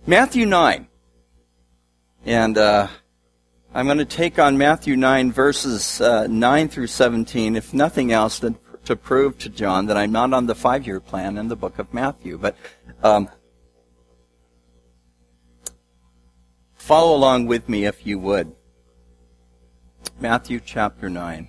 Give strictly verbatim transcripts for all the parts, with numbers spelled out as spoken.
Matthew nine. And uh, I'm going to take on Matthew nine, verses uh, nine through seventeen, if nothing else, than to prove to John that I'm not on the five-year plan in the book of Matthew. But um, follow along with me if you would. Matthew chapter nine.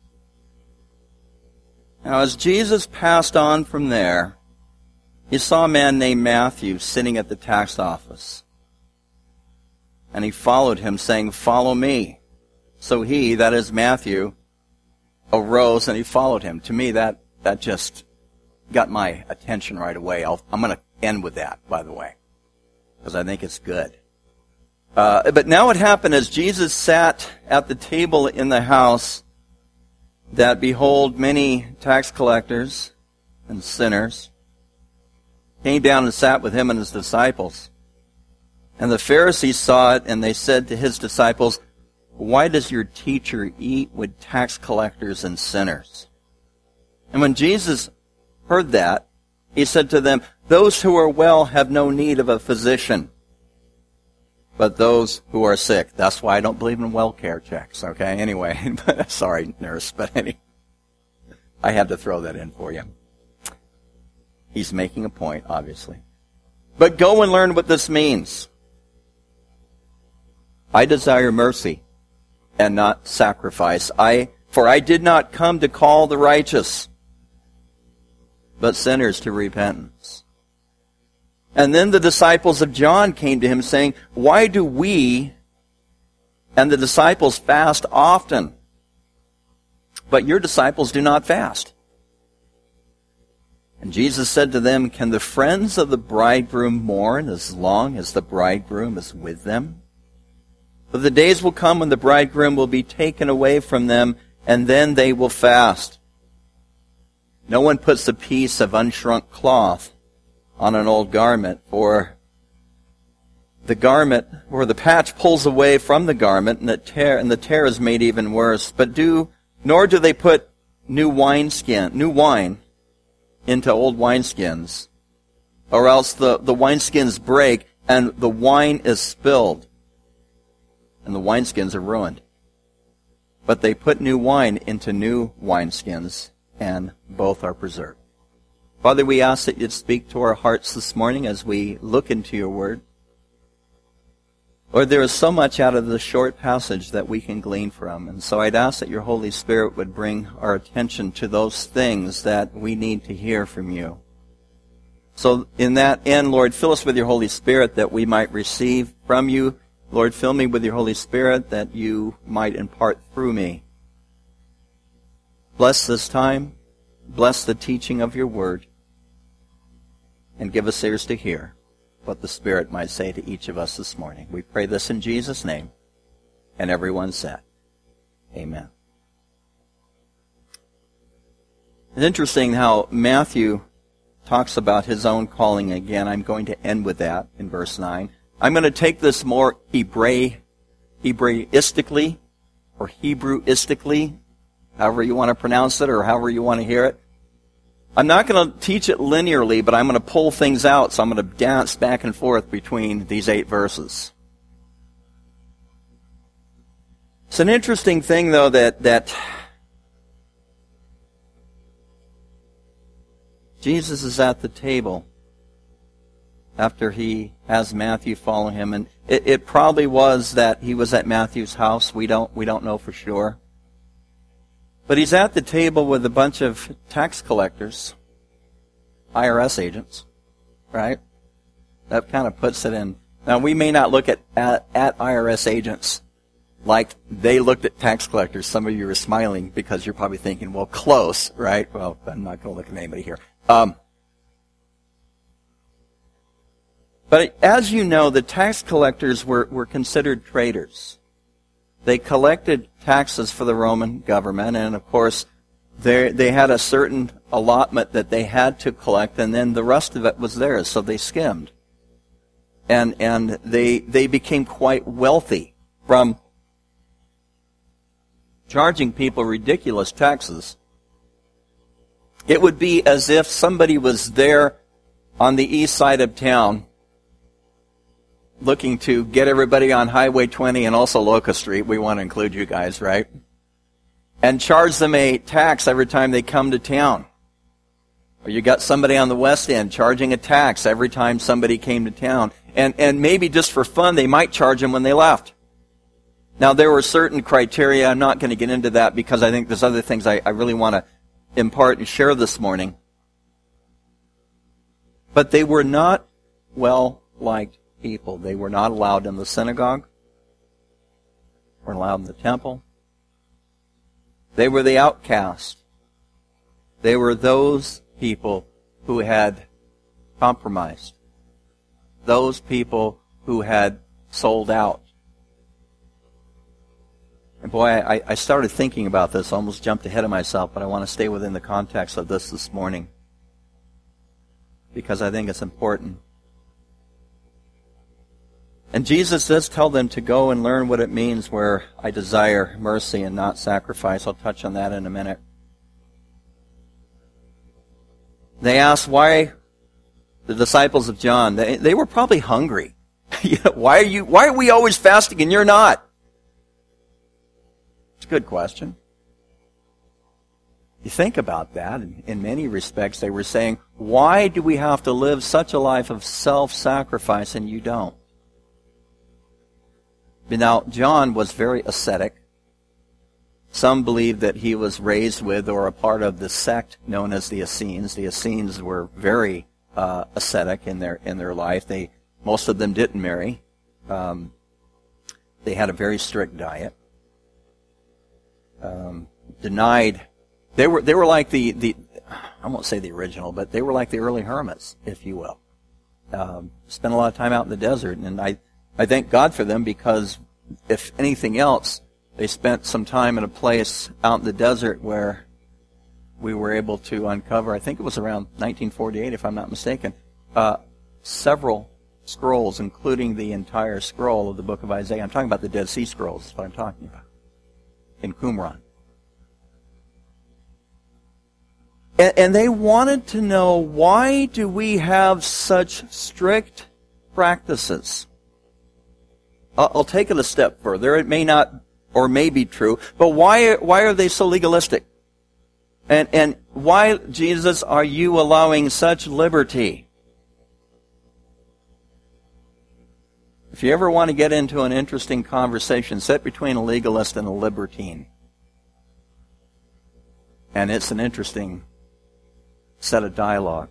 Now, as Jesus passed on from there, he saw a man named Matthew sitting at the tax office. And he followed him, saying, "Follow me." So he, that is Matthew, arose and he followed him. To me, that, that just got my attention right away. I'll, I'm going to end with that, by the way, because I think it's good. Uh, but now it happened as Jesus sat at the table in the house that, behold, many tax collectors and sinners came down and sat with him and his disciples. And the Pharisees saw it, and they said to his disciples, "Why does your teacher eat with tax collectors and sinners?" And when Jesus heard that, he said to them, "Those who are well have no need of a physician, but those who are sick." That's why I don't believe in welfare checks, okay? Anyway, sorry, nurse, but anyway, I had to throw that in for you. He's making a point, obviously. "But go and learn what this means. I desire mercy and not sacrifice. I, for I did not come to call the righteous, but sinners to repentance." And then the disciples of John came to him saying, "Why do we and the disciples fast often, but your disciples do not fast?" And Jesus said to them, "Can the friends of the bridegroom mourn as long as the bridegroom is with them? But the days will come when the bridegroom will be taken away from them, and then they will fast. No one puts a piece of unshrunk cloth on an old garment, for the garment, or the patch pulls away from the garment, and the tear, and the tear is made even worse. But do, nor do they put new wineskin, new wine into old wineskins, or else the, the wineskins break, and the wine is spilled, and the wineskins are ruined. But they put new wine into new wineskins, and both are preserved." Father, we ask that you'd speak to our hearts this morning as we look into your word. Lord, there is so much out of this short passage that we can glean from. And so I'd ask that your Holy Spirit would bring our attention to those things that we need to hear from you. So in that end, Lord, fill us with your Holy Spirit that we might receive from you. Lord, fill me with your Holy Spirit that you might impart through me. Bless this time. Bless the teaching of your word. And give us ears to hear what the Spirit might say to each of us this morning. We pray this in Jesus' name. And everyone said, amen. It's interesting how Matthew talks about his own calling again. I'm going to end with that in verse nine. I'm going to take this more Hebra- Hebraistically, or Hebrewistically, however you want to pronounce it, or however you want to hear it. I'm not going to teach it linearly, but I'm going to pull things out, so I'm going to dance back and forth between these eight verses. It's an interesting thing, though, that, that Jesus is at the table after he has Matthew follow him, and it, it probably was that he was at Matthew's house. We don't, we don't know for sure. But he's at the table with a bunch of tax collectors, I R S agents, right? That kind of puts it in. Now, we may not look at, at, at I R S agents like they looked at tax collectors. Some of you are smiling because you're probably thinking, well, close, right? Well, I'm not going to look at anybody here. Um, but as you know, the tax collectors were, were considered traitors. They collected taxes for the Roman government, and of course, they they had a certain allotment that they had to collect, and then the rest of it was theirs, so they skimmed. And and they they became quite wealthy from charging people ridiculous taxes. It would be as if somebody was there on the east side of town looking to get everybody on Highway twenty and also Locust Street. We want to include you guys, right? And charge them a tax every time they come to town. Or you got somebody on the West End charging a tax every time somebody came to town. And, and maybe just for fun, they might charge them when they left. Now, there were certain criteria. I'm not going to get into that because I think there's other things I, I really want to impart and share this morning. But they were not well-liked people. They were not allowed in the synagogue. Weren't allowed in the temple. They were the outcast. They were those people who had compromised. Those people who had sold out. And boy, I, I started thinking about this, almost jumped ahead of myself, but I want to stay within the context of this this morning because I think it's important. And Jesus does tell them to go and learn what it means where I desire mercy and not sacrifice. I'll touch on that in a minute. They asked why the disciples of John, they, they were probably hungry. why are you? Why are we always fasting and you're not? It's a good question. You think about that, in, in many respects they were saying, why do we have to live such a life of self-sacrifice and you don't? But now, John was very ascetic. Some believe that he was raised with or a part of the sect known as the Essenes. The Essenes were very uh, ascetic in their in their life. They most of them didn't marry. Um, they had a very strict diet. Um, denied. They were they were like the the I won't say the original, but they were like the early hermits, if you will. Um, spent a lot of time out in the desert, and I I thank God for them because if anything else, they spent some time in a place out in the desert where we were able to uncover, I think it was around nineteen forty-eight, if I'm not mistaken, uh, several scrolls, including the entire scroll of the book of Isaiah. I'm talking about the Dead Sea Scrolls, that's what I'm talking about, in Qumran. And, and they wanted to know, why do we have such strict practices? I'll, I'll take it a step further. It may not or may be true, but why why are they so legalistic? And and why, Jesus, are you allowing such liberty? If you ever want to get into an interesting conversation, sit between a legalist and a libertine. And it's an interesting set of dialogue.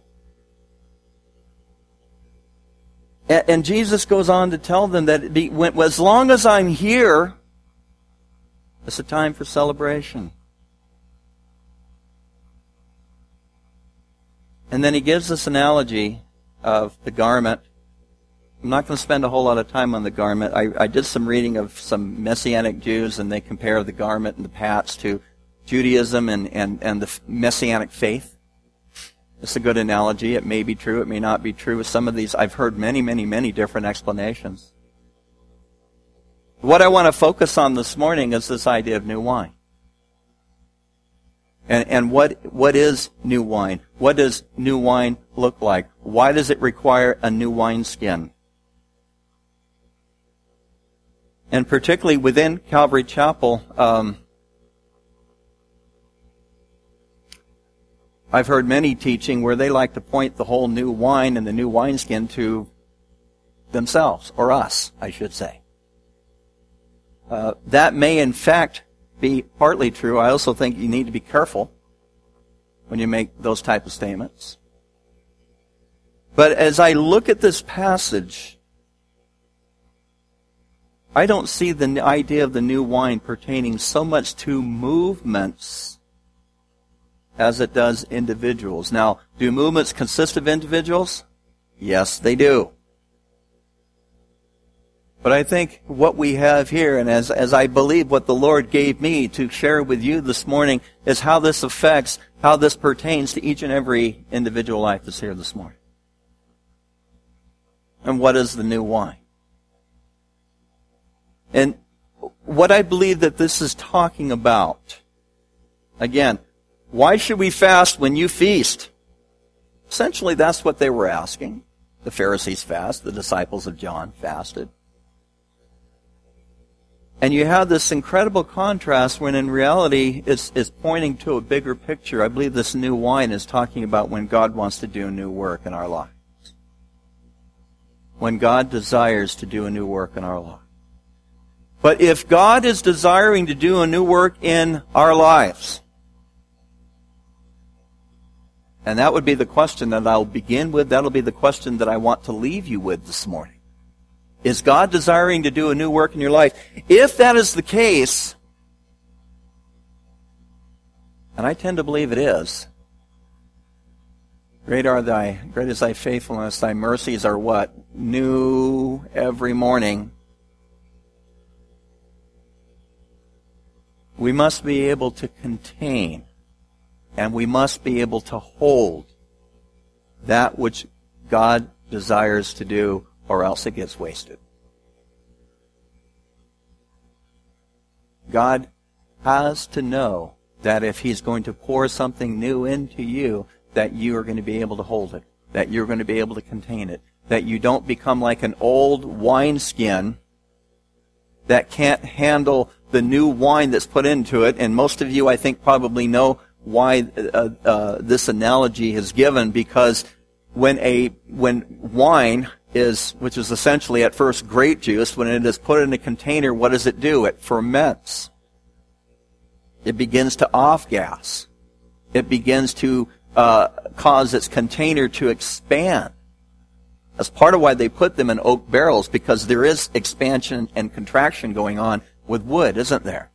And, and Jesus goes on to tell them that it be, when, as long as I'm here, it's a time for celebration. And then he gives this analogy of the garment. I'm not going to spend a whole lot of time on the garment. I, I did some reading of some Messianic Jews, and they compare the garment and the pats to Judaism and, and, and the Messianic faith. It's a good analogy. It may be true. It may not be true. Some of these, I've heard many, many, many different explanations. What I want to focus on this morning is this idea of new wine. And, and what what is new wine? What does new wine look like? Why does it require a new wineskin? And particularly within Calvary Chapel, um, I've heard many teaching where they like to point the whole new wine and the new wineskin to themselves, or us, I should say. Uh, that may, in fact, be partly true. I also think you need to be careful when you make those type of statements. But as I look at this passage, I don't see the idea of the new wine pertaining so much to movements as it does individuals. Now, do movements consist of individuals? Yes, they do. But I think what we have here, and as, as I believe what the Lord gave me to share with you this morning, is how this affects, how this pertains to each and every individual life that's here this morning. And what is the new wine? And what I believe that this is talking about, again, why should we fast when you feast? Essentially, that's what they were asking. The Pharisees fast. The disciples of John fasted. And you have this incredible contrast when in reality it's, it's pointing to a bigger picture. I believe this new wine is talking about when God wants to do a new work in our lives. When God desires to do a new work in our lives. But if God is desiring to do a new work in our lives, and that would be the question that I'll begin with, that'll be the question that I want to leave you with this morning. Is God desiring to do a new work in your life? If that is the case, and I tend to believe it is, great are thy, great is thy faithfulness, thy mercies are what? New every morning. We must be able to contain, and we must be able to hold that which God desires to do, or else it gets wasted. God has to know that if He's going to pour something new into you, that you are going to be able to hold it, that you're going to be able to contain it, that you don't become like an old wineskin that can't handle the new wine that's put into it. And most of you, I think, probably know why uh, uh, this analogy is given, because when a when wine is, which is essentially at first grape juice, when it is put in a container, what does it do? It ferments. It begins to off-gas. It begins to uh, cause its container to expand. That's part of why they put them in oak barrels, because there is expansion and contraction going on with wood, isn't there?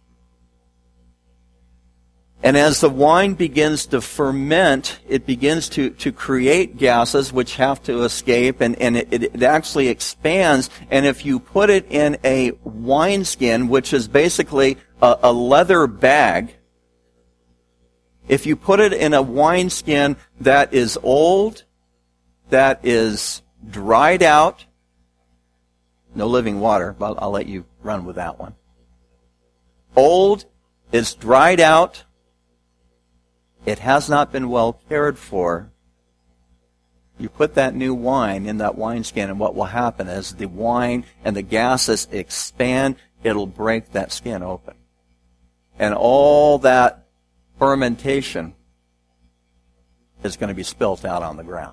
And as the wine begins to ferment, it begins to, to create gases which have to escape, and, and it, it actually expands. And if you put it in a wineskin, which is basically a, a leather bag, if you put it in a wineskin that is old, that is dried out, no living water, but I'll, I'll let you run with that one. Old, it's dried out, it has not been well cared for. You put that new wine in that wineskin, and what will happen is the wine and the gases expand, it'll break that skin open. And all that fermentation is going to be spilt out on the ground.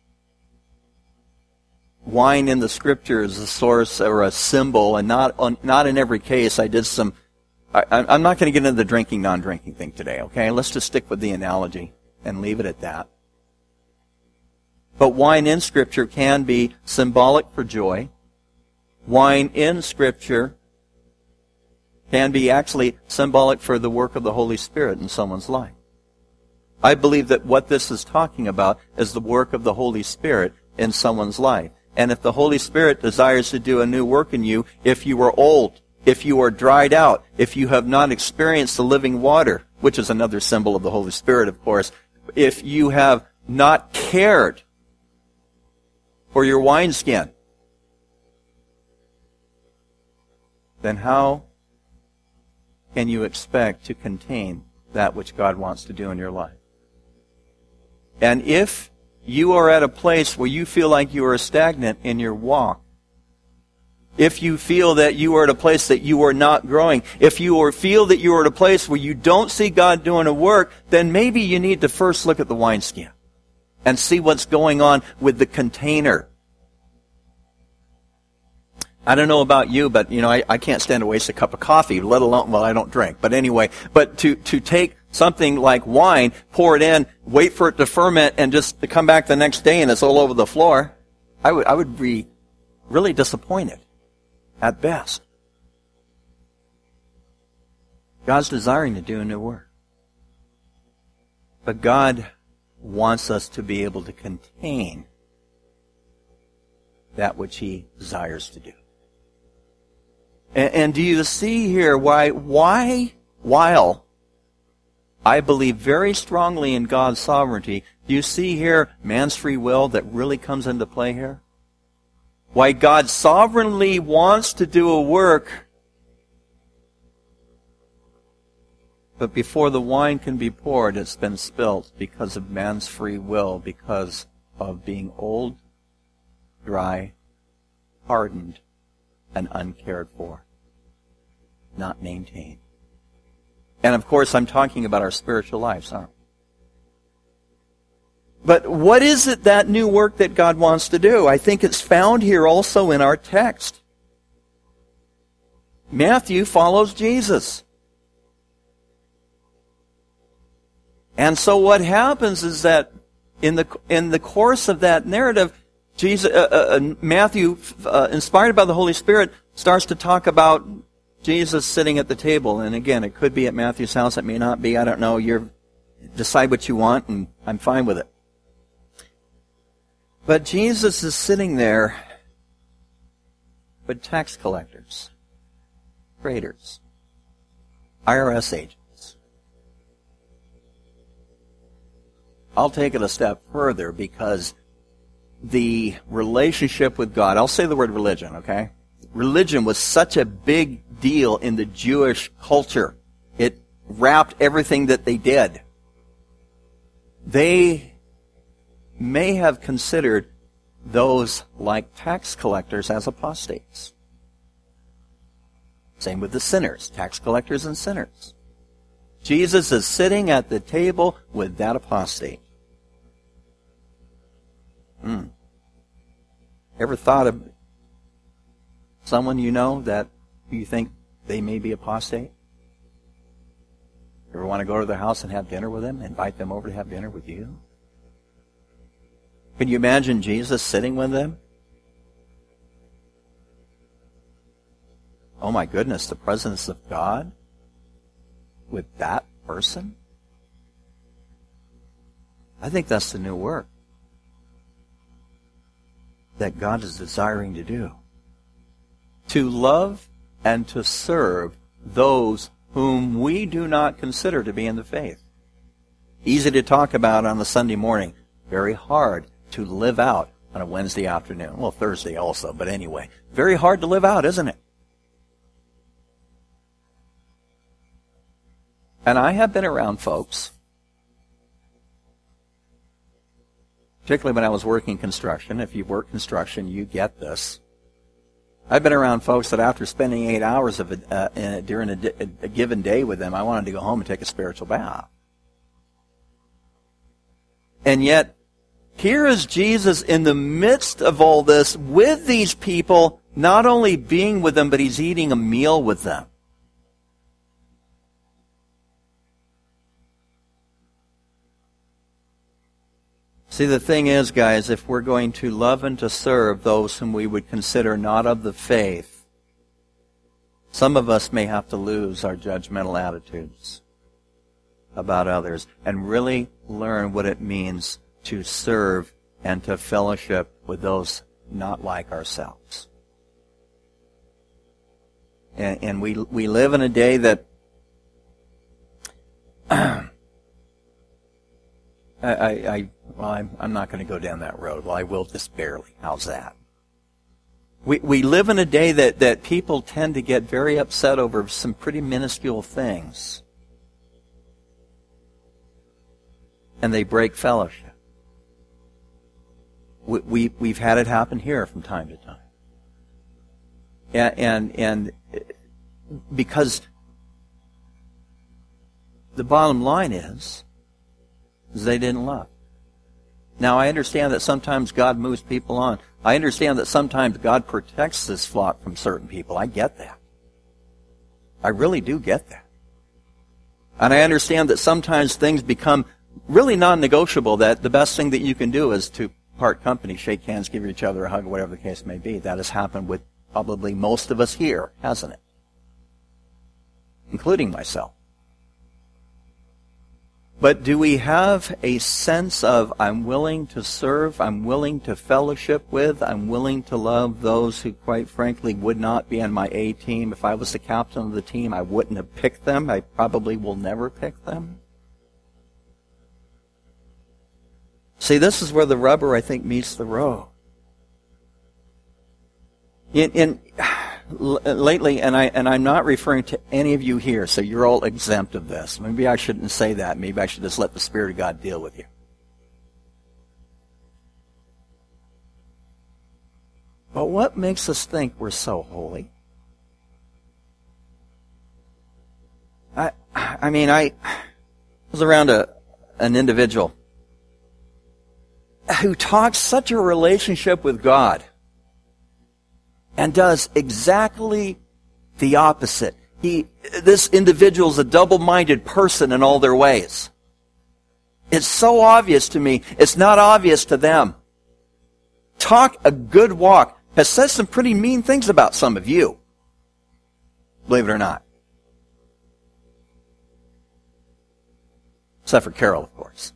Wine in the Scripture is a source or a symbol, and not not in every case. I did some. I, I'm not going to get into the drinking, non-drinking thing today. Okay, let's just stick with the analogy and leave it at that. But wine in Scripture can be symbolic for joy. Wine in Scripture can be actually symbolic for the work of the Holy Spirit in someone's life. I believe that what this is talking about is the work of the Holy Spirit in someone's life. And if the Holy Spirit desires to do a new work in you, if you are old, if you are dried out, if you have not experienced the living water, which is another symbol of the Holy Spirit, of course, if you have not cared for your wineskin, then how can you expect to contain that which God wants to do in your life? And if you are at a place where you feel like you are stagnant in your walk, if you feel that you are at a place that you are not growing, if you are, feel that you are at a place where you don't see God doing a work, then maybe you need to first look at the wineskin and see what's going on with the container. I don't know about you, but you know, I, I can't stand to waste a cup of coffee, let alone, well, I don't drink. But anyway, but to, to take something like wine, pour it in, wait for it to ferment, and just to come back the next day and it's all over the floor, I would, I would be really disappointed at best. God's desiring to do a new work. But God wants us to be able to contain that which He desires to do. And, and do you see here why, why, while I believe very strongly in God's sovereignty, do you see here man's free will that really comes into play here? Why God sovereignly wants to do a work, but before the wine can be poured, it's been spilt because of man's free will, because of being old, dry, hardened, and uncared for, not maintained. And of course, I'm talking about our spiritual lives, aren't we? But what is it, that new work that God wants to do? I think it's found here also in our text. Matthew follows Jesus. And so what happens is that in the in the course of that narrative, Jesus, uh, uh, Matthew, uh, inspired by the Holy Spirit, starts to talk about Jesus sitting at the table. And again, it could be at Matthew's house, it may not be, I don't know. You decide what you want, and I'm fine with it. But Jesus is sitting there with tax collectors, traders, I R S agents. I'll take it a step further, because the relationship with God, I'll say the word religion, okay? Religion was such a big deal in the Jewish culture. It wrapped everything that they did. They may have considered those like tax collectors as apostates. Same with the sinners, tax collectors and sinners. Jesus is sitting at the table with that apostate. Hmm. Ever thought of someone you know that you think they may be apostate? Ever want to go to their house and have dinner with them? Invite them over to have dinner with you? Can you imagine Jesus sitting with them? Oh my goodness, the presence of God with that person? I think that's the new work that God is desiring to do. To love and to serve those whom we do not consider to be in the faith. Easy to talk about on a Sunday morning. Very hard to live out on a Wednesday afternoon. Well, Thursday also, but anyway. Very hard to live out, isn't it? And I have been around folks, particularly when I was working construction. If you work construction, you get this. I've been around folks that after spending eight hours of a, uh, in, during a, a, a given day with them, I wanted to go home and take a spiritual bath. And yet, here is Jesus in the midst of all this with these people, not only being with them, but he's eating a meal with them. See, the thing is, guys, if we're going to love and to serve those whom we would consider not of the faith, some of us may have to lose our judgmental attitudes about others and really learn what it means to serve and to fellowship with those not like ourselves. And, and we we live in a day that I, I, I well, I'm, I'm not going to go down that road. Well, I will just barely. How's that? We we live in a day that, that people tend to get very upset over some pretty minuscule things. And they break fellowship. We, we, we've had it happen here from time to time. And, and, and because the bottom line is, is they didn't love. Now, I understand that sometimes God moves people on. I understand that sometimes God protects this flock from certain people. I get that. I really do get that. And I understand that sometimes things become really non-negotiable, that the best thing that you can do is to part company, shake hands, give each other a hug, whatever the case may be. That has happened with probably most of us here, hasn't it? Including myself. But do we have a sense of, I'm willing to serve, I'm willing to fellowship with, I'm willing to love those who, quite frankly, would not be on my A team? If I was the captain of the team, I wouldn't have picked them. I probably will never pick them. See, this is where the rubber, I think, meets the road. In, in lately, and I and I'm not referring to any of you here, so you're all exempt of this. Maybe I shouldn't say that. Maybe I should just let the Spirit of God deal with you. But what makes us think we're so holy? I I mean, I was around a an individual who talks such a relationship with God and does exactly the opposite. He, this individual is a double-minded person in all their ways. It's so obvious to me. It's not obvious to them. Talk a good walk has said some pretty mean things about some of you. Believe it or not. Except for Carol, of course.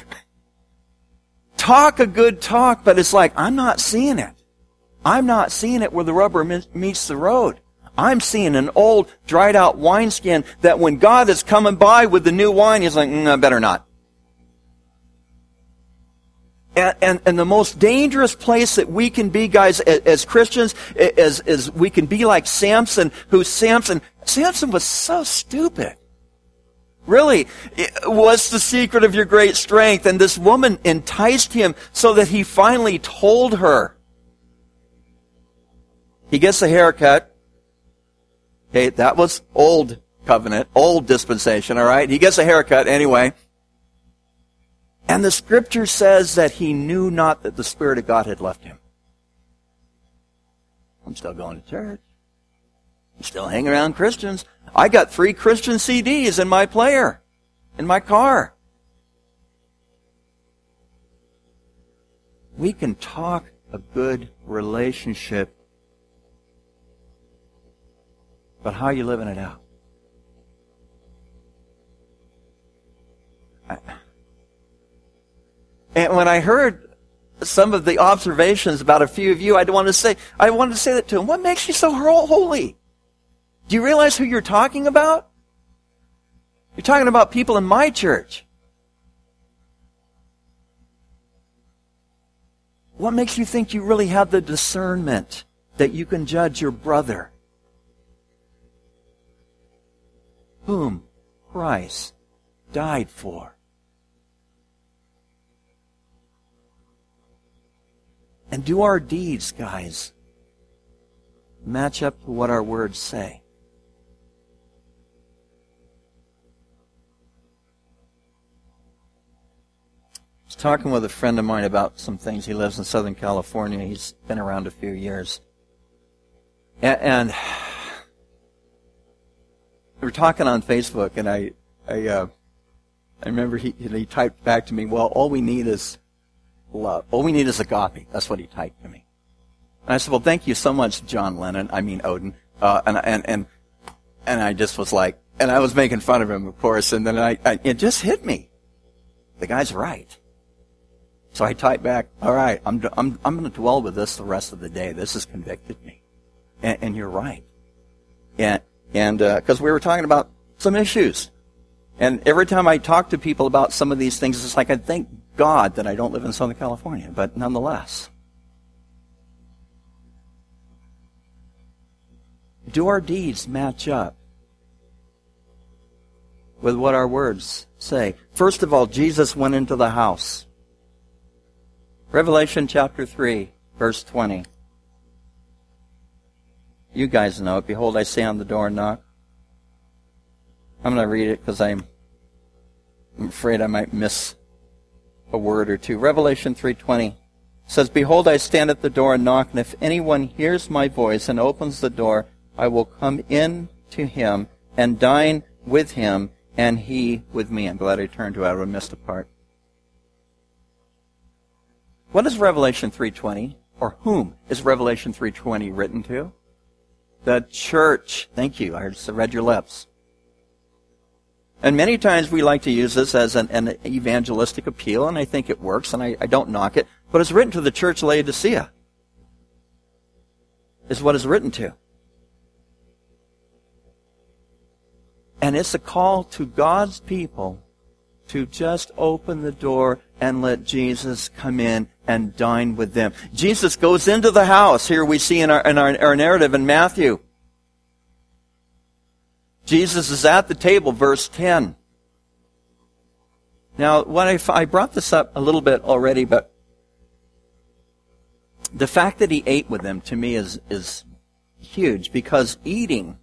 Talk a good talk, but it's like, I'm not seeing it. I'm not seeing it where the rubber meets the road. I'm seeing an old, dried-out wineskin that when God is coming by with the new wine, He's like, mm, I better not. And, and, and the most dangerous place that we can be, guys, as, as Christians, is, is we can be like Samson, who Samson, Samson was so stupid. Really, what's the secret of your great strength? And this woman enticed him so that he finally told her. He gets a haircut. Okay, that was old covenant, old dispensation, all right? He gets a haircut anyway. And the scripture says that he knew not that the Spirit of God had left him. I'm still going to church. I'm still hanging around Christians. I got three Christian C Ds in my player, in my car. We can talk a good relationship, but how are you living it out? I, And when I heard some of the observations about a few of you, I want to say, I wanted to say that to him. What makes you so holy? Do you realize who you're talking about? You're talking about people in my church. What makes you think you really have the discernment that you can judge your brother, whom Christ died for? And do our deeds, guys, match up to what our words say? I was talking with a friend of mine about some things. He lives in Southern California. He's been around a few years. And, and we were talking on Facebook, and I I, uh, I remember he, he typed back to me, well, all we need is love. All we need is agape. That's what he typed to me. And I said, well, thank you so much, John Lennon. I mean, Odin. Uh, and, and, and, and I just was like, and I was making fun of him, of course, and then I, I it just hit me. The guy's right. So I typed back, all right, I'm, I'm, I'm going to dwell with this the rest of the day. This has convicted me. And, and you're right. And, and, uh, cause we were talking about some issues. And every time I talk to people about some of these things, it's like I thank God that I don't live in Southern California, but nonetheless. Do our deeds match up with what our words say? First of all, Jesus went into the house. Revelation chapter three, verse twenty. You guys know it. Behold, I stand on the door and knock. I'm going to read it because I'm, I'm afraid I might miss a word or two. Revelation three twenty says, Behold, I stand at the door and knock, and if anyone hears my voice and opens the door, I will come in to him and dine with him, and he with me. I'm glad I turned to it. I would have missed a part. What is Revelation three twenty? Or whom is Revelation three twenty written to? The church. Thank you. I just read your lips. And many times we like to use this as an, an evangelistic appeal, and I think it works, and I, I don't knock it. But it's written to the church Laodicea. Is what it's written to. And it's a call to God's people to just open the door and let Jesus come in and dine with them. Jesus goes into the house. Here we see in our, in our, our narrative in Matthew. Jesus is at the table, verse ten. Now, what I, I brought this up a little bit already, but the fact that he ate with them, to me, is, is huge, because eating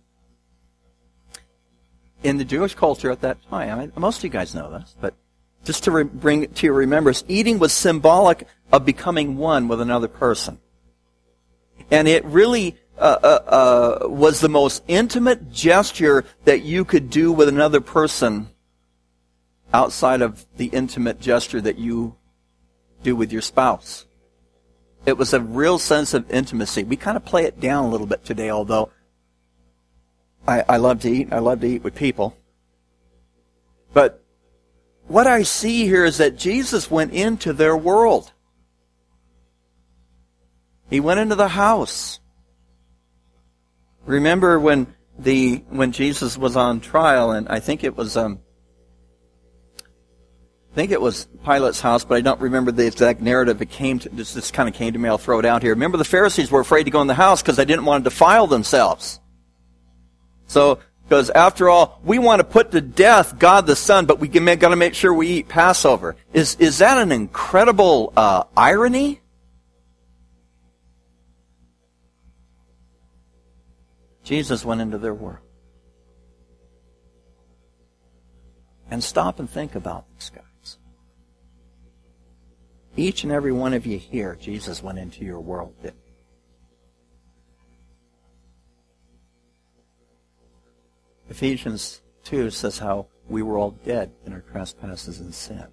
in the Jewish culture at that time, I mean, most of you guys know this, but just to re- bring it to your remembrance, eating was symbolic of becoming one with another person. And it really uh, uh, uh, was the most intimate gesture that you could do with another person outside of the intimate gesture that you do with your spouse. It was a real sense of intimacy. We kind of play it down a little bit today, although I, I love to eat. I love to eat with people. But what I see here is that Jesus went into their world. He went into the house. Remember when the when Jesus was on trial, and I think it was um, I think it was Pilate's house, but I don't remember the exact narrative. It came to this. This kind of came to me. I'll throw it out here. Remember, the Pharisees were afraid to go in the house because they didn't want to defile themselves. So, because after all, we want to put to death God the Son, but we got to make sure we eat Passover. Is is that an incredible uh, irony? Jesus went into their world. And stop and think about this, guys. Each and every one of you here, Jesus went into your world, didn't he? Ephesians two says how we were all dead in our trespasses and sin.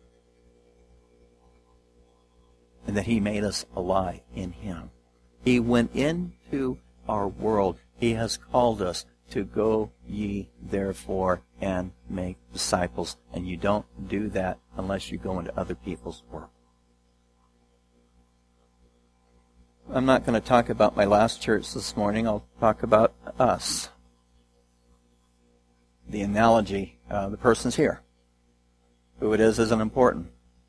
And that he made us alive in him. He went into our world. He has called us to go ye therefore and make disciples. And you don't do that unless you go into other people's world. I'm not going to talk about my last church this morning. I'll talk about us. The analogy, uh, the person's here. Who it is isn't important.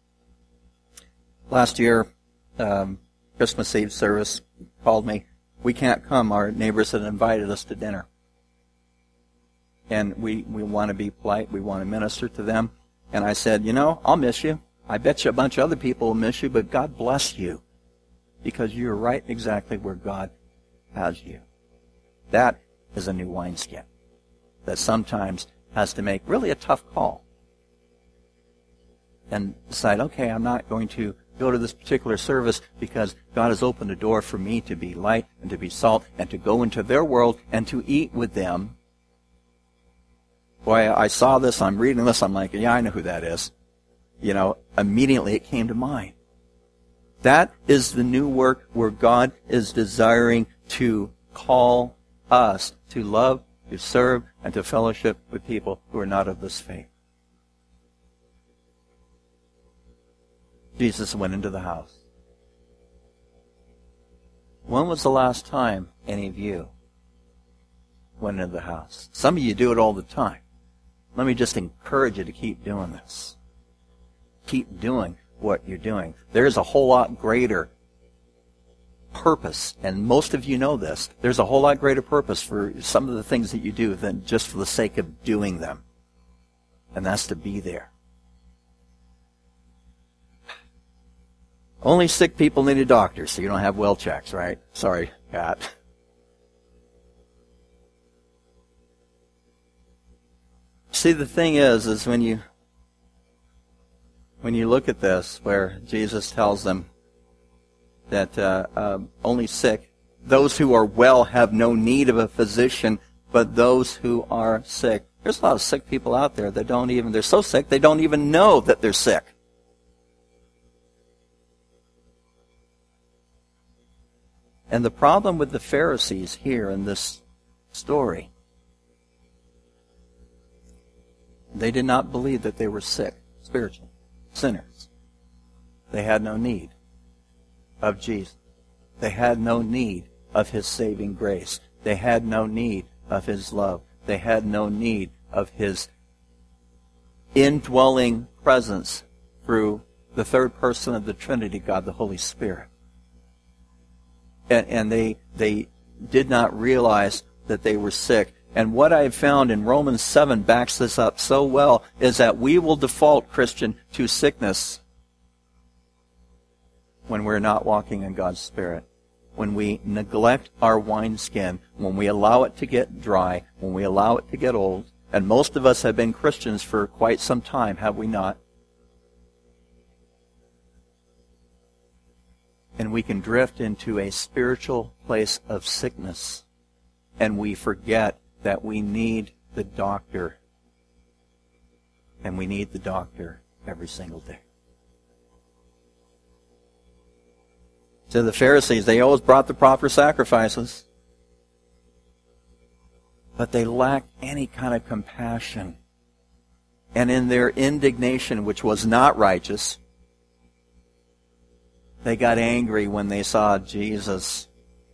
Last year, um, Christmas Eve service called me. We can't come. Our neighbors had invited us to dinner. And we, we want to be polite. We want to minister to them. And I said, you know, I'll miss you. I bet you a bunch of other people will miss you, but God bless you. Because you're right exactly where God has you. That is a new wineskin that sometimes has to make really a tough call. And decide, okay, I'm not going to go to this particular service because God has opened a door for me to be light and to be salt and to go into their world and to eat with them. Boy, I saw this, I'm reading this, I'm like, yeah, I know who that is. You know, immediately it came to mind. That is the new work where God is desiring to call us to love, to serve, and to fellowship with people who are not of this faith. Jesus went into the house. When was the last time any of you went into the house? Some of you do it all the time. Let me just encourage you to keep doing this. Keep doing what you're doing. There's a whole lot greater purpose, and most of you know this. There's a whole lot greater purpose for some of the things that you do than just for the sake of doing them. And that's to be there. Only sick people need a doctor, so you don't have well checks, right? Sorry, Pat. See, the thing is, is when you when you look at this, where Jesus tells them that uh, uh, only sick, those who are well have no need of a physician, but those who are sick. There's a lot of sick people out there that don't even, they're so sick they don't even know that they're sick. And the problem with the Pharisees here in this story, they did not believe that they were sick, spiritually, sinners. They had no need of Jesus. They had no need of His saving grace. They had no need of His love. They had no need of His indwelling presence through the third person of the Trinity, God the Holy Spirit. And, and they they did not realize that they were sick. And what I have found in Romans seven backs this up so well, is that we will default, Christian, to sickness when we're not walking in God's Spirit. when we neglect our wineskin, when we allow it to get dry, when we allow it to get old. And most of us have been Christians for quite some time, have we not? And we can drift into a spiritual place of sickness. And we forget that we need the doctor. And we need the doctor every single day. To the Pharisees, they always brought the proper sacrifices. But they lacked any kind of compassion. And in their indignation, which was not righteous, they got angry when they saw Jesus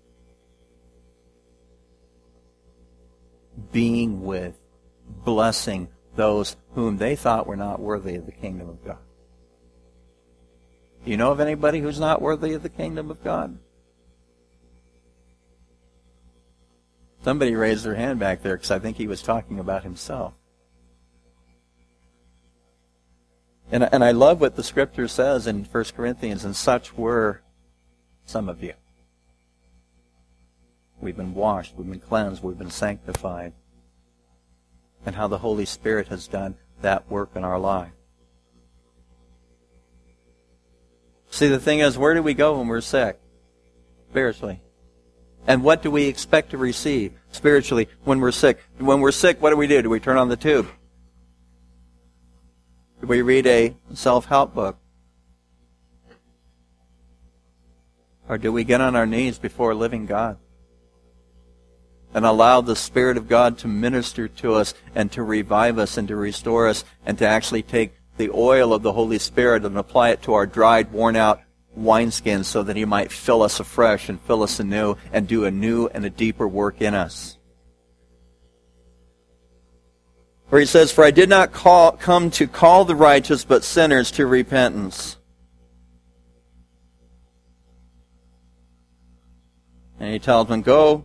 being with, blessing those whom they thought were not worthy of the kingdom of God. Do you know of anybody who's not worthy of the kingdom of God? Somebody raised their hand back there because I think he was talking about himself. And, and I love what the Scripture says in First Corinthians, and such were some of you. We've been washed, we've been cleansed, we've been sanctified. And how the Holy Spirit has done that work in our life. See, the thing is, where do we go when we're sick? Spiritually. And what do we expect to receive spiritually when we're sick? When we're sick, what do we do? Do we turn on the tube? Do we read a self-help book? Or do we get on our knees before a living God and allow the Spirit of God to minister to us and to revive us and to restore us and to actually take the oil of the Holy Spirit and apply it to our dried, worn-out wineskins so that He might fill us afresh and fill us anew and do a new and a deeper work in us? Where He says, "For I did not call, come to call the righteous, but sinners to repentance." And He tells them, go,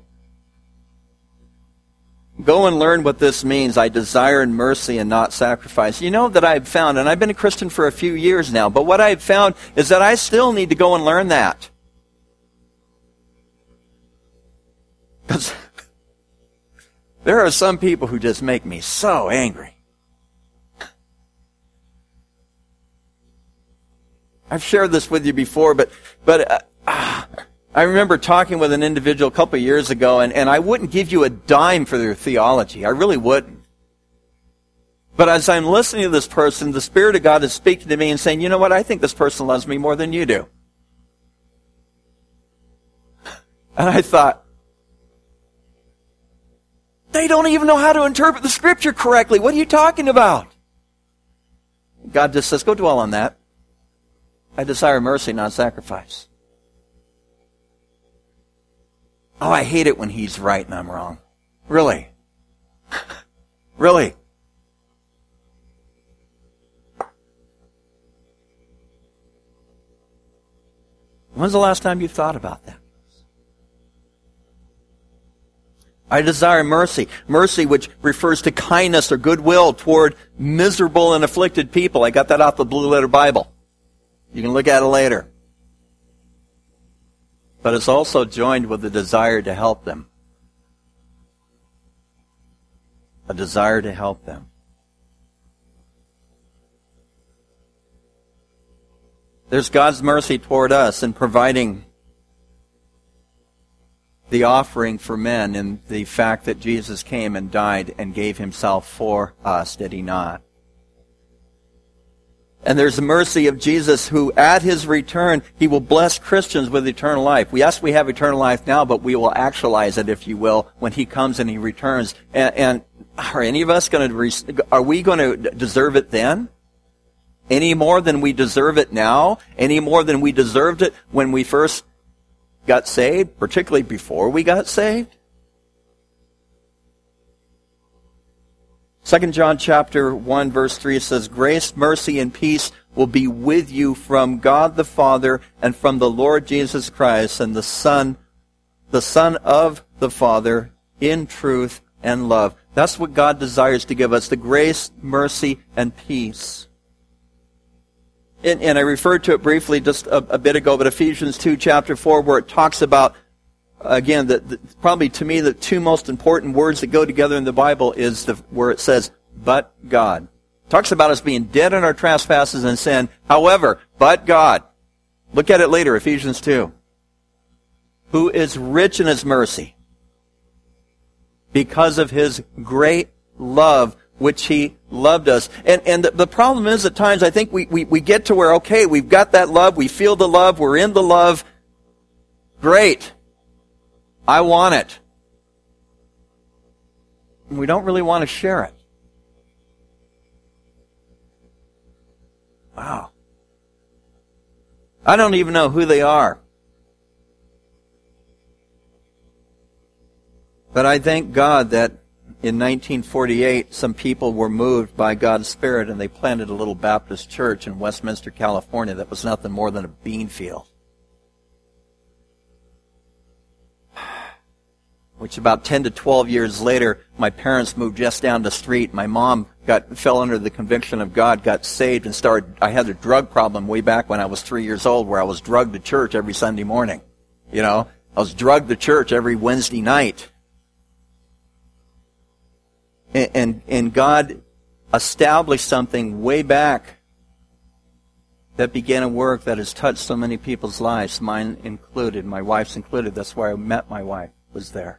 go and learn what this means. I desire mercy and not sacrifice. You know that I've found, and I've been a Christian for a few years now, but what I've found is that I still need to go and learn that. Because there are some people who just make me so angry. I've shared this with you before, but but uh, uh, I remember talking with an individual a couple of years ago, and, and I wouldn't give you a dime for their theology. I really wouldn't. But as I'm listening to this person, the Spirit of God is speaking to me and saying, you know what, I think this person loves me more than you do. And I thought, they don't even know how to interpret the Scripture correctly. What are you talking about? God just says, go dwell on that. I desire mercy, not sacrifice. Oh, I hate it when He's right and I'm wrong. Really? Really? When's the last time you thought about that? I desire mercy. Mercy, which refers to kindness or goodwill toward miserable and afflicted people. I got that out the Blue Letter Bible. You can look at it later. But it's also joined with a desire to help them. A desire to help them. There's God's mercy toward us in providing the offering for men in the fact that Jesus came and died and gave Himself for us, did He not? And there's the mercy of Jesus who, at His return, He will bless Christians with eternal life. We, yes, we have eternal life now, but we will actualize it, if you will, when He comes and He returns. And, and are any of us going to, are we going to deserve it then? Any more than we deserve it now? Any more than we deserved it when we first got saved, particularly before we got saved? Second John chapter one verse three says, "Grace, mercy, and peace will be with you from God the Father and from the Lord Jesus Christ and the Son, the Son of the Father, in truth and love." That's what God desires to give us, the grace, mercy, and peace. And, and I referred to it briefly just a, a bit ago, but Ephesians two, chapter four, where it talks about again, the, the, probably to me the two most important words that go together in the Bible is the, where it says, but God. It talks about us being dead in our trespasses and sin. However, but God. Look at it later, Ephesians two. Who is rich in His mercy because of His great love which He loved us. And and the, the problem is at times I think we, we, we get to where, okay, we've got that love, we feel the love, we're in the love. Great. I want it. And we don't really want to share it. Wow. I don't even know who they are. But I thank God that in nineteen forty-eight, some people were moved by God's Spirit and they planted a little Baptist church in Westminster, California that was nothing more than a bean field. Which about ten to twelve years later, my parents moved just down the street. My mom got fell under the conviction of God, got saved, and started. I had a drug problem way back when I was three years old where I was drugged to church every Sunday morning. You know, I was drugged to church every Wednesday night. And, and, and God established something way back that began a work that has touched so many people's lives, mine included, my wife's included. That's where I met my wife, was there.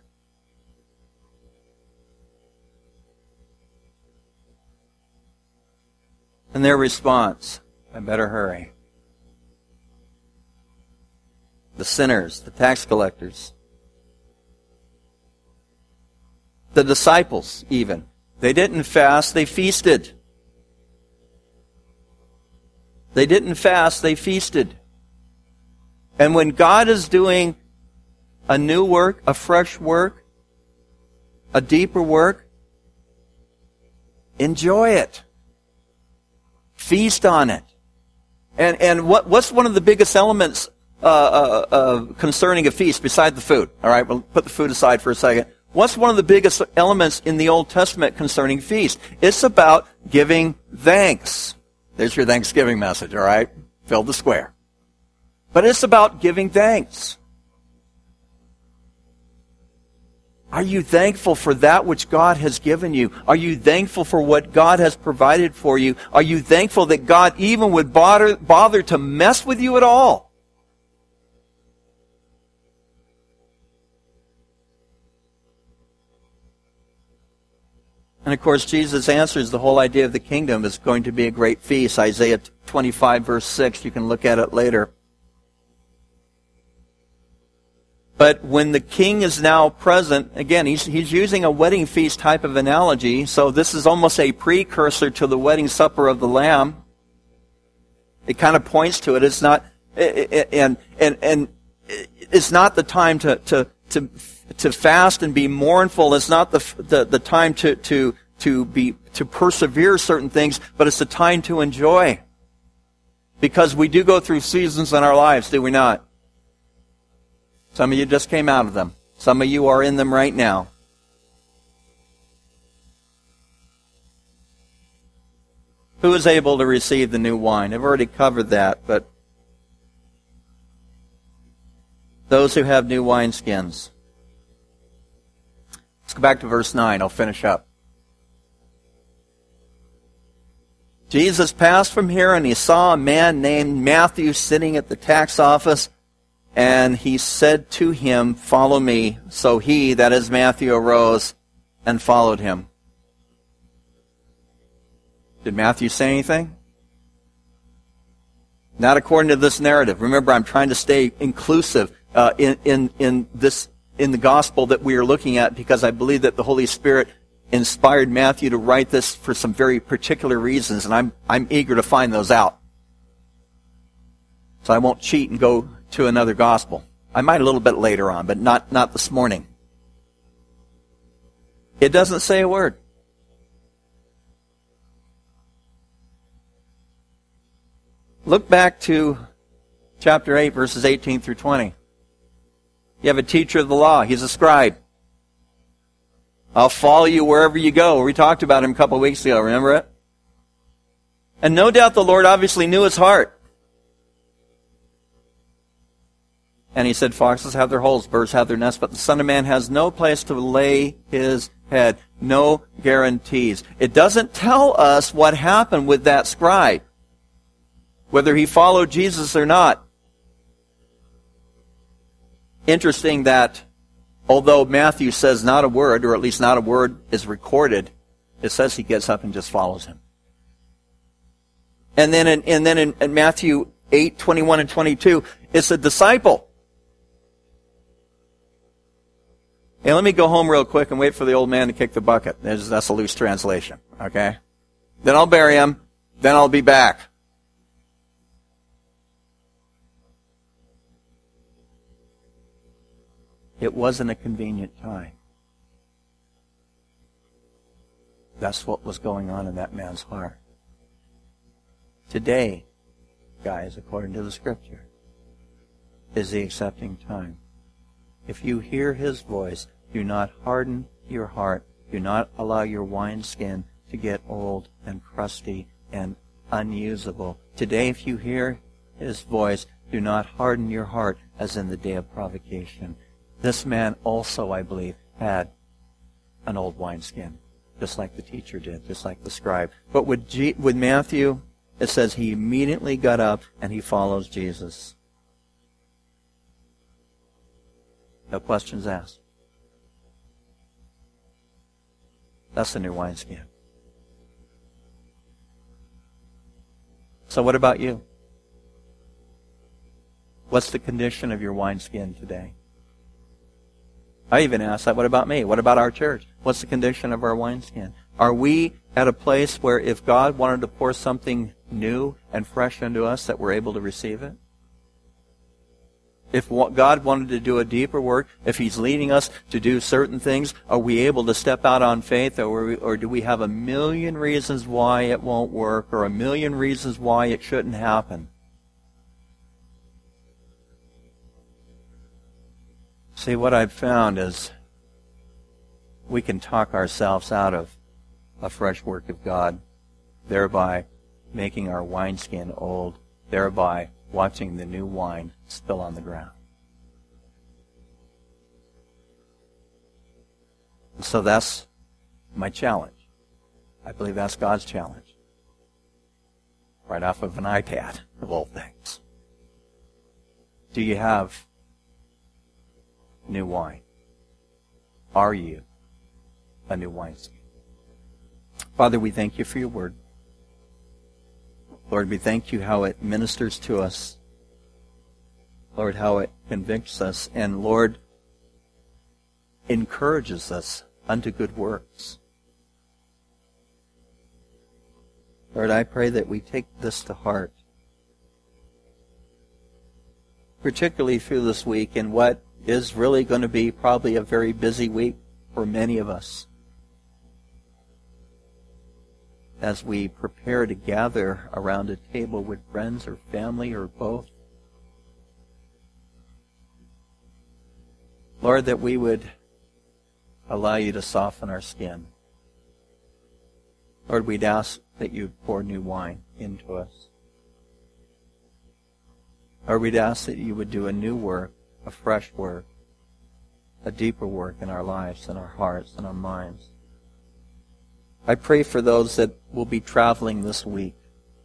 And their response, I better hurry. The sinners, the tax collectors, the disciples even. They didn't fast, they feasted. They didn't fast, they feasted. And when God is doing a new work, a fresh work, a deeper work, enjoy it. Feast on it. And and what what's one of the biggest elements uh, uh, uh, concerning a feast beside the food? All right, we'll put the food aside for a second. What's one of the biggest elements in the Old Testament concerning feast? It's about giving thanks. There's your Thanksgiving message, all right? Fill the square. But it's about giving thanks. Are you thankful for that which God has given you? Are you thankful for what God has provided for you? Are you thankful that God even would bother, bother to mess with you at all? And of course, Jesus answers the whole idea of the kingdom is going to be a great feast. Isaiah twenty-five, verse six, you can look at it later. But when the king is now present, again, he's, he's using a wedding feast type of analogy, so this is almost a precursor to the wedding supper of the Lamb. It kind of points to it. It's not, and and and it's not the time to to to to fast and be mournful. It's not the the, the time to to to be to persevere certain things, but it's the time to enjoy. Because we do go through seasons in our lives, do we not? Some of you just came out of them. Some of you are in them right now. Who is able to receive the new wine? I've already covered that, but those who have new wineskins. Let's go back to verse nine. I'll finish up. Jesus passed from here and he saw a man named Matthew sitting at the tax office. And he said to him, "Follow me." So he, that is Matthew, arose and followed him. Did Matthew say anything? Not according to this narrative. Remember, I'm trying to stay inclusive uh, in, in, in this in the gospel that we are looking at, because I believe that the Holy Spirit inspired Matthew to write this for some very particular reasons, and I'm I'm eager to find those out. So I won't cheat and go to another gospel. I might a little bit later on, but not, not this morning. It doesn't say a word. Look back to chapter eight, verses eighteen through twenty. You have a teacher of the law. He's a scribe. I'll follow you wherever you go. We talked about him a couple of weeks ago. Remember it? And no doubt the Lord obviously knew his heart. And he said, foxes have their holes, birds have their nests, but the Son of Man has no place to lay his head. No guarantees. It doesn't tell us what happened with that scribe, whether he followed Jesus or not. Interesting that although Matthew says not a word, or at least not a word is recorded, it says he gets up and just follows him. And then in, and then in, in Matthew eight, twenty-one and twenty-two, it's a disciple. Hey, let me go home real quick and wait for the old man to kick the bucket. There's, that's a loose translation, okay? Then I'll bury him. Then I'll be back. It wasn't a convenient time. That's what was going on in that man's heart. Today, guys, according to the Scripture, is the accepting time. If you hear his voice, do not harden your heart. Do not allow your wineskin to get old and crusty and unusable. Today, if you hear his voice, do not harden your heart as in the day of provocation. This man also, I believe, had an old wineskin, just like the teacher did, just like the scribe. But with, G- with Matthew, it says he immediately got up and he follows Jesus. No questions asked. That's the new wineskin. So what about you? What's the condition of your wineskin today? I even asked that, what about me? What about our church? What's the condition of our wineskin? Are we at a place where if God wanted to pour something new and fresh into us that we're able to receive it? If God wanted to do a deeper work, if He's leading us to do certain things, are we able to step out on faith, or, or do we have a million reasons why it won't work, or a million reasons why it shouldn't happen? See, what I've found is we can talk ourselves out of a fresh work of God, thereby making our wineskin old, thereby watching the new wine spill on the ground. So that's my challenge. I believe that's God's challenge. Right off of an iPad, of all things. Do you have new wine? Are you a new wineskin? Father, we thank you for your word. Lord, we thank you how it ministers to us. Lord, how it convicts us. And Lord, encourages us unto good works. Lord, I pray that we take this to heart. Particularly through this week in what is really going to be probably a very busy week for many of us, as we prepare to gather around a table with friends or family or both. Lord, that we would allow you to soften our skin. Lord, we'd ask that you pour new wine into us. Lord, we'd ask that you would do a new work, a fresh work, a deeper work in our lives and our hearts and our minds. I pray for those that will be traveling this week,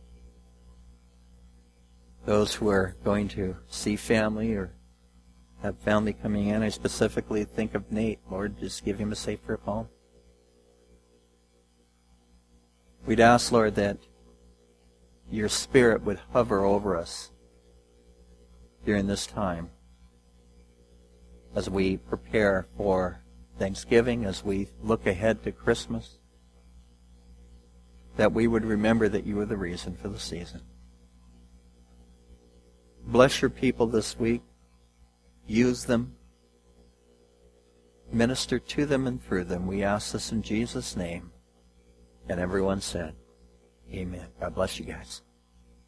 those who are going to see family or have family coming in. I specifically think of Nate. Lord, just give him a safe trip home. We'd ask, Lord, that your Spirit would hover over us during this time as we prepare for Thanksgiving, as we look ahead to Christmas, that we would remember that you are the reason for the season. Bless your people this week. Use them. Minister to them and through them. We ask this in Jesus' name. And everyone said, amen. God bless you guys.